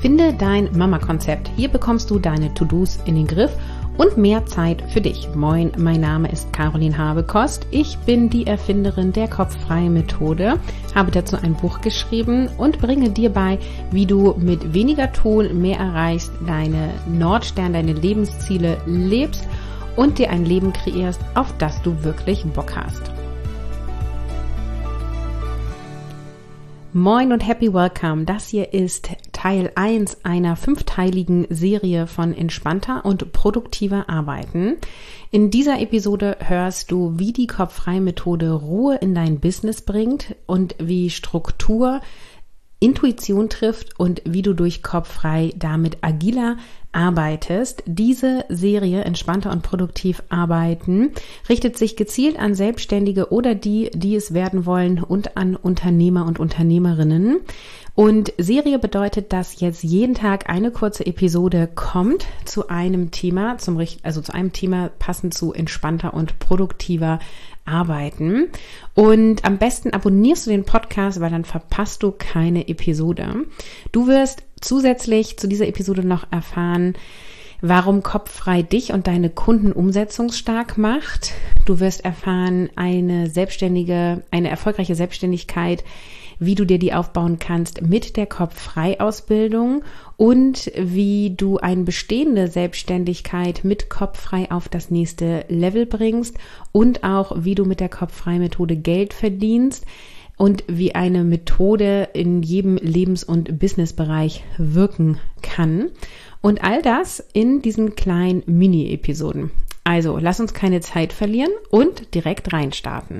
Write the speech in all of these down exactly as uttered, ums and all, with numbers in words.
Finde dein Mama-Konzept. Hier bekommst du deine To-Dos in den Griff und mehr Zeit für dich. Moin, mein Name ist Caroline Habekost. Ich bin die Erfinderin der Kopffrei-Methode, habe dazu ein Buch geschrieben und bringe dir bei, wie du mit weniger Tun mehr erreichst, deine Nordstern, deine Lebensziele lebst und dir ein Leben kreierst, auf das du wirklich Bock hast. Moin und happy welcome. Das hier ist Teil eins einer fünfteiligen Serie von entspannter und produktiver Arbeiten. In dieser Episode hörst du, wie die Kopffrei-Methode Ruhe in dein Business bringt und wie Struktur Intuition trifft und wie du durch Kopffrei damit agiler arbeitest. Diese Serie entspannter und produktiv arbeiten richtet sich gezielt an Selbstständige oder die, die es werden wollen und an Unternehmer und Unternehmerinnen. Und Serie bedeutet, dass jetzt jeden Tag eine kurze Episode kommt zu einem Thema, zum also zu einem Thema passend zu entspannter und produktiver Arbeiten. Und am besten abonnierst du den Podcast, weil dann verpasst du keine Episode. Du wirst zusätzlich zu dieser Episode noch erfahren, warum Kopffrei dich und deine Kunden umsetzungsstark macht. Du wirst erfahren, eine selbstständige, eine erfolgreiche Selbstständigkeit, wie du dir die aufbauen kannst mit der Kopffrei-Ausbildung und wie du eine bestehende Selbstständigkeit mit Kopffrei auf das nächste Level bringst und auch wie du mit der Kopffrei-Methode Geld verdienst und wie eine Methode in jedem Lebens- und Businessbereich wirken kann. Und all das in diesen kleinen Mini-Episoden. Also, lass uns keine Zeit verlieren und direkt reinstarten.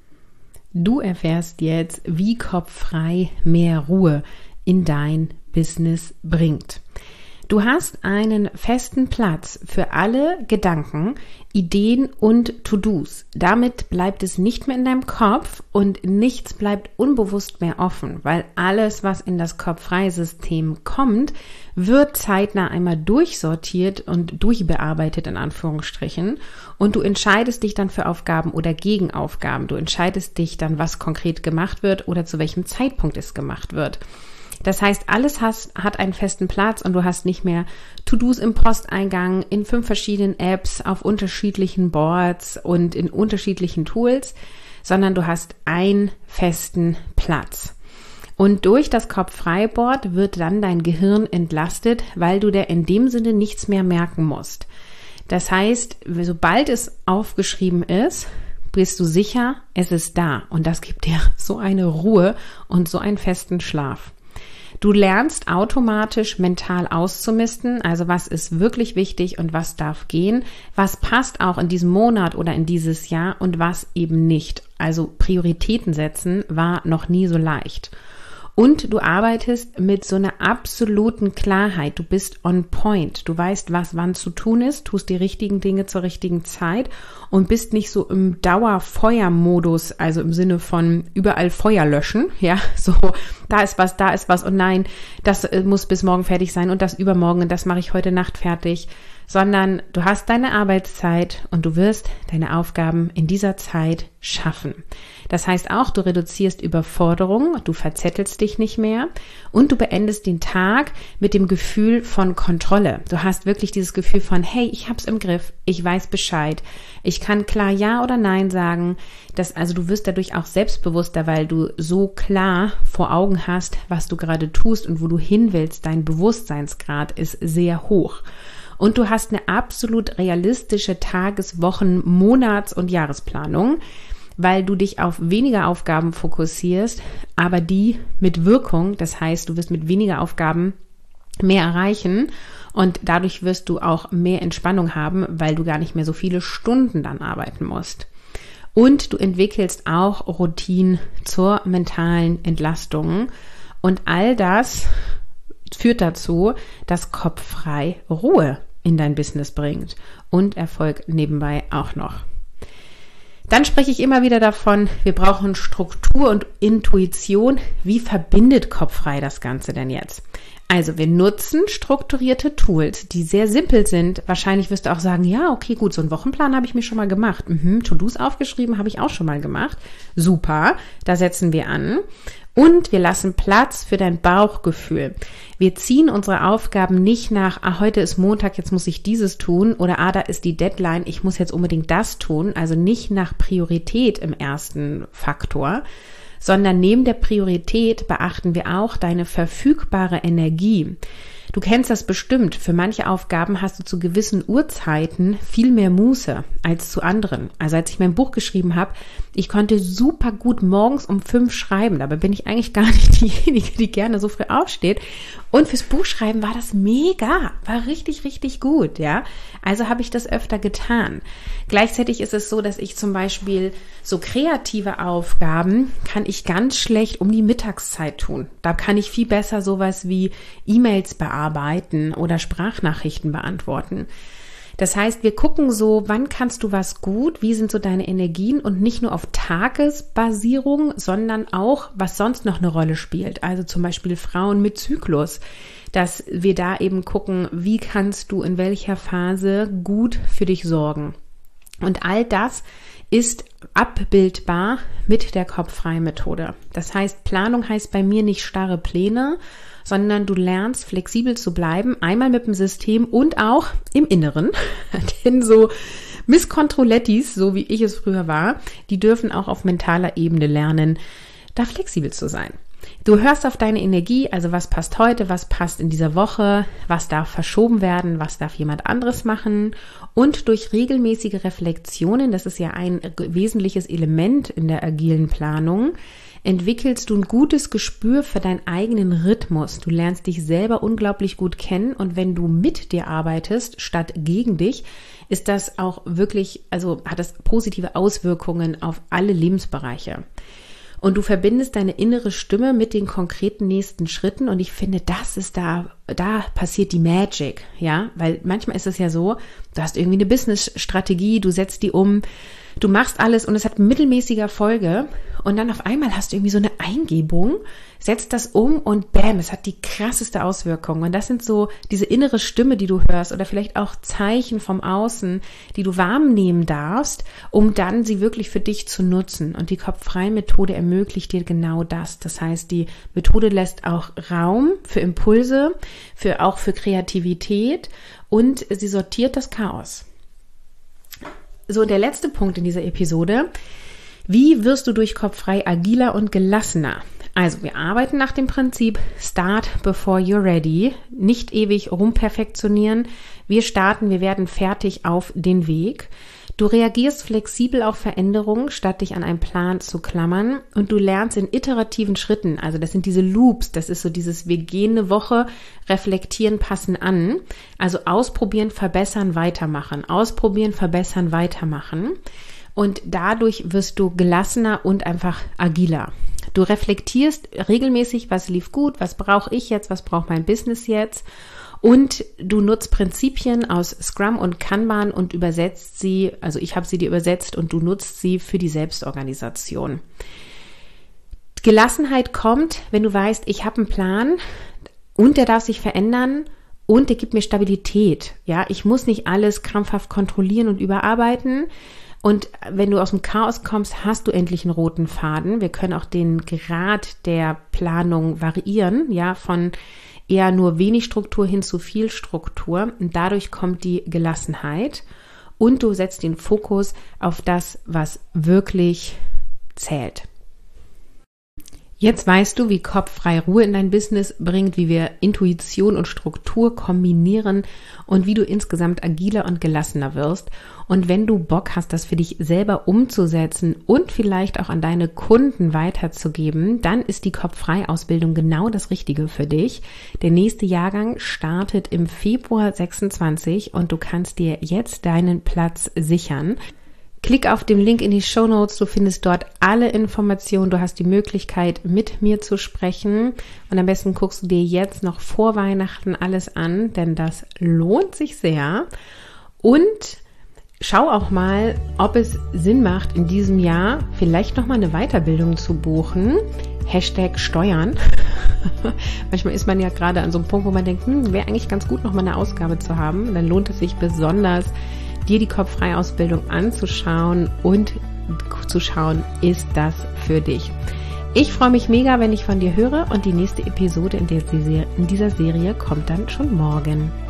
Du erfährst jetzt, wie Kopffrei mehr Ruhe in dein Business bringt. Du hast einen festen Platz für alle Gedanken, Ideen und To-Dos. Damit bleibt es nicht mehr in deinem Kopf und nichts bleibt unbewusst mehr offen, weil alles, was in das Kopffrei-System kommt, wird zeitnah einmal durchsortiert und durchbearbeitet in Anführungsstrichen und du entscheidest dich dann für Aufgaben oder gegen Aufgaben. Du entscheidest dich dann, was konkret gemacht wird oder zu welchem Zeitpunkt es gemacht wird. Das heißt, alles has, hat einen festen Platz und du hast nicht mehr To-Dos im Posteingang, in fünf verschiedenen Apps, auf unterschiedlichen Boards und in unterschiedlichen Tools, sondern du hast einen festen Platz. Und durch das Kopffrei-Board wird dann dein Gehirn entlastet, weil du dir in dem Sinne nichts mehr merken musst. Das heißt, sobald es aufgeschrieben ist, bist du sicher, es ist da. Und das gibt dir so eine Ruhe und so einen festen Schlaf. Du lernst automatisch mental auszumisten, also was ist wirklich wichtig und was darf gehen, was passt auch in diesem Monat oder in dieses Jahr und was eben nicht. Also Prioritäten setzen war noch nie so leicht. Und du arbeitest mit so einer absoluten Klarheit. Du bist on point. Du weißt, was wann zu tun ist, tust die richtigen Dinge zur richtigen Zeit und bist nicht so im Dauerfeuermodus, also im Sinne von überall Feuer löschen. Ja, so da ist was, da ist was und nein, das muss bis morgen fertig sein und das übermorgen und das mache ich heute Nacht fertig. Sondern du hast deine Arbeitszeit und du wirst deine Aufgaben in dieser Zeit schaffen. Das heißt auch, du reduzierst Überforderung, du verzettelst dich nicht mehr und du beendest den Tag mit dem Gefühl von Kontrolle. Du hast wirklich dieses Gefühl von, hey, ich hab's im Griff, ich weiß Bescheid, ich kann klar Ja oder Nein sagen. Das, also du wirst dadurch auch selbstbewusster, weil du so klar vor Augen hast, was du gerade tust und wo du hin willst. Dein Bewusstseinsgrad ist sehr hoch. Und du hast eine absolut realistische Tages-, Wochen-, Monats- und Jahresplanung, weil du dich auf weniger Aufgaben fokussierst, aber die mit Wirkung. Das heißt, du wirst mit weniger Aufgaben mehr erreichen und dadurch wirst du auch mehr Entspannung haben, weil du gar nicht mehr so viele Stunden dann arbeiten musst. Und du entwickelst auch Routinen zur mentalen Entlastung und all das führt dazu, dass Kopffrei Ruhe in dein Business bringt und Erfolg nebenbei auch noch. Dann spreche ich immer wieder davon, wir brauchen Struktur und Intuition. Wie verbindet Kopffrei das Ganze denn jetzt? Also wir nutzen strukturierte Tools, die sehr simpel sind. Wahrscheinlich wirst du auch sagen, ja, okay, gut, so einen Wochenplan habe ich mir schon mal gemacht. Mhm, To-Dos aufgeschrieben habe ich auch schon mal gemacht. Super, da setzen wir an. Und wir lassen Platz für dein Bauchgefühl. Wir ziehen unsere Aufgaben nicht nach, ah, heute ist Montag, jetzt muss ich dieses tun oder ah, da ist die Deadline, ich muss jetzt unbedingt das tun. Also nicht nach Priorität im ersten Faktor, sondern neben der Priorität beachten wir auch deine verfügbare Energie. Du kennst das bestimmt. Für manche Aufgaben hast du zu gewissen Uhrzeiten viel mehr Muße als zu anderen. Also als ich mein Buch geschrieben habe, ich konnte super gut morgens um fünf schreiben. Dabei bin ich eigentlich gar nicht diejenige, die gerne so früh aufsteht. Und fürs Buchschreiben war das mega, war richtig, richtig gut, ja. Also habe ich das öfter getan. Gleichzeitig ist es so, dass ich zum Beispiel so kreative Aufgaben kann ich ganz schlecht um die Mittagszeit tun. Da kann ich viel besser sowas wie E-Mails bearbeiten oder Sprachnachrichten beantworten. Das heißt, wir gucken so, wann kannst du was gut, wie sind so deine Energien und nicht nur auf Tagesbasierung, sondern auch, was sonst noch eine Rolle spielt. Also zum Beispiel Frauen mit Zyklus, dass wir da eben gucken, wie kannst du in welcher Phase gut für dich sorgen. Und all das ist abbildbar mit der Kopffrei-Methode. Das heißt, Planung heißt bei mir nicht starre Pläne, sondern du lernst flexibel zu bleiben, einmal mit dem System und auch im Inneren. Denn so Miss Controlettis, so wie ich es früher war, die dürfen auch auf mentaler Ebene lernen, da flexibel zu sein. Du hörst auf deine Energie, also was passt heute, was passt in dieser Woche, was darf verschoben werden, was darf jemand anderes machen und durch regelmäßige Reflexionen, das ist ja ein wesentliches Element in der agilen Planung, entwickelst du ein gutes Gespür für deinen eigenen Rhythmus. Du lernst dich selber unglaublich gut kennen und wenn du mit dir arbeitest, statt gegen dich, ist das auch wirklich, also hat das positive Auswirkungen auf alle Lebensbereiche. Und du verbindest deine innere Stimme mit den konkreten nächsten Schritten und ich finde, das ist da, da passiert die Magic, ja, weil manchmal ist es ja so, du hast irgendwie eine Business-Strategie, du setzt die um, du machst alles und es hat mittelmäßige Erfolge und dann auf einmal hast du irgendwie so eine Eingebung, setzt das um und bam, es hat die krasseste Auswirkung. Und das sind so diese innere Stimme, die du hörst oder vielleicht auch Zeichen vom Außen, die du wahrnehmen darfst, um dann sie wirklich für dich zu nutzen. Und die Kopffrei-Methode ermöglicht dir genau das. Das heißt, die Methode lässt auch Raum für Impulse, für auch für Kreativität und sie sortiert das Chaos. So, der letzte Punkt in dieser Episode. Wie wirst du durch Kopffrei agiler und gelassener? Also, wir arbeiten nach dem Prinzip Start before you're ready. Nicht ewig rumperfektionieren. Wir starten, wir werden fertig auf den Weg. Du reagierst flexibel auf Veränderungen, statt dich an einen Plan zu klammern. Und du lernst in iterativen Schritten, also das sind diese Loops, das ist so dieses, wir gehen eine Woche, reflektieren, passen an. Also ausprobieren, verbessern, weitermachen. Ausprobieren, verbessern, weitermachen. Und dadurch wirst du gelassener und einfach agiler. Du reflektierst regelmäßig, was lief gut, was brauche ich jetzt, was braucht mein Business jetzt. Und du nutzt Prinzipien aus Scrum und Kanban und übersetzt sie, also ich habe sie dir übersetzt und du nutzt sie für die Selbstorganisation. Gelassenheit kommt, wenn du weißt, ich habe einen Plan und der darf sich verändern und der gibt mir Stabilität. Ja, ich muss nicht alles krampfhaft kontrollieren und überarbeiten. Und wenn du aus dem Chaos kommst, hast du endlich einen roten Faden. Wir können auch den Grad der Planung variieren, ja, von eher nur wenig Struktur hin zu viel Struktur. Und dadurch kommt die Gelassenheit und du setzt den Fokus auf das, was wirklich zählt. Jetzt weißt du, wie kopffrei Ruhe in dein Business bringt, wie wir Intuition und Struktur kombinieren und wie du insgesamt agiler und gelassener wirst. Und wenn du Bock hast, das für dich selber umzusetzen und vielleicht auch an deine Kunden weiterzugeben, dann ist die Kopffrei-Ausbildung genau das Richtige für dich. Der nächste Jahrgang startet im Februar sechsundzwanzig und du kannst dir jetzt deinen Platz sichern. Klick auf den Link in die Shownotes, du findest dort alle Informationen, du hast die Möglichkeit, mit mir zu sprechen und am besten guckst du dir jetzt noch vor Weihnachten alles an, denn das lohnt sich sehr und schau auch mal, ob es Sinn macht, in diesem Jahr vielleicht nochmal eine Weiterbildung zu buchen, Hashtag Steuern. Manchmal ist man ja gerade an so einem Punkt, wo man denkt, hm, wäre eigentlich ganz gut, nochmal eine Ausgabe zu haben, dann lohnt es sich besonders, dir die Kopffrei-Ausbildung anzuschauen und zu schauen, ist das für dich. Ich freue mich mega, wenn ich von dir höre und die nächste Episode in, der Serie, in dieser Serie kommt dann schon morgen.